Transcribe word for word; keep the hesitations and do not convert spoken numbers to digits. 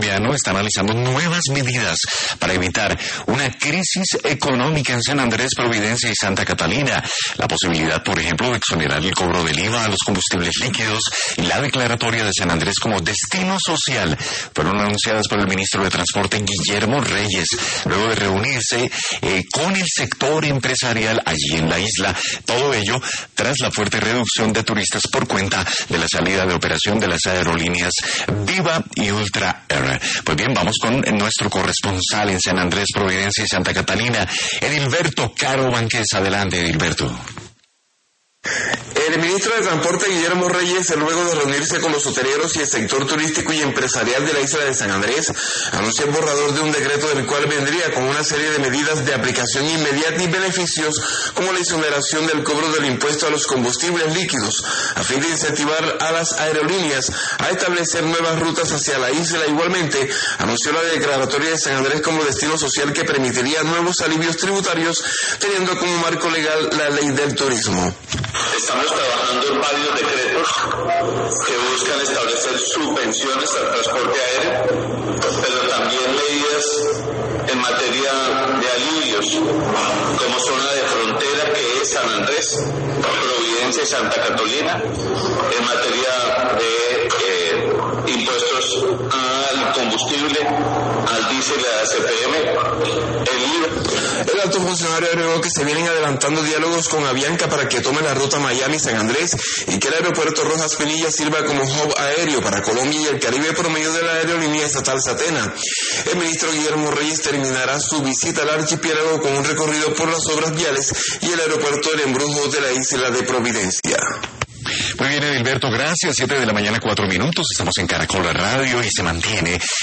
colombiano está analizando nuevas medidas para evitar una crisis económica en San Andrés, Providencia y Santa Catalina. La posibilidad, por ejemplo, de exonerar el cobro del I V A a los combustibles líquidos y la declaratoria de San Andrés como destino social fueron anunciadas por el ministro de Transporte, Guillermo Reyes, luego de reunirse eh, con el sector empresarial allí en la isla. Todo ello tras la fuerte reducción de turistas por cuenta de la salida de operación de las aerolíneas Viva y Ultra Air. Pues bien, vamos con nuestro corresponsal en San Andrés, Providencia y Santa Catalina, Edilberto Caro Banquez. Adelante, Edilberto. El ministro de Transporte, Guillermo Reyes, luego de reunirse con los hoteleros y el sector turístico y empresarial de la isla de San Andrés, anunció el borrador de un decreto del cual vendría con una serie de medidas de aplicación inmediata y beneficios, como la exoneración del cobro del impuesto a los combustibles líquidos, a fin de incentivar a las aerolíneas a establecer nuevas rutas hacia la isla. Igualmente, anunció la declaratoria de San Andrés como destino social que permitiría nuevos alivios tributarios, teniendo como marco legal la ley del turismo. Estamos trabajando en varios decretos que buscan establecer subvenciones al transporte aéreo, pero también medidas en materia de alivios, como zona de frontera que es San Andrés, Providencia y Santa Catalina, en materia de eh, impuestos al combustible, al diésel, a C P M, el I V A. El alto funcionario agregó que se vienen adelantando diálogos con Avianca para que tome la ruta Miami-San Andrés y que el aeropuerto Rojas Pinilla sirva como hub aéreo para Colombia y el Caribe por medio de la aerolínea estatal Satena. El ministro Guillermo Reyes terminará su visita al archipiélago con un recorrido por las obras viales y el aeropuerto del Embrujo de la isla de Providencia. Muy bien, Edilberto, gracias. Siete de la mañana, cuatro minutos. Estamos en Caracol Radio y se mantiene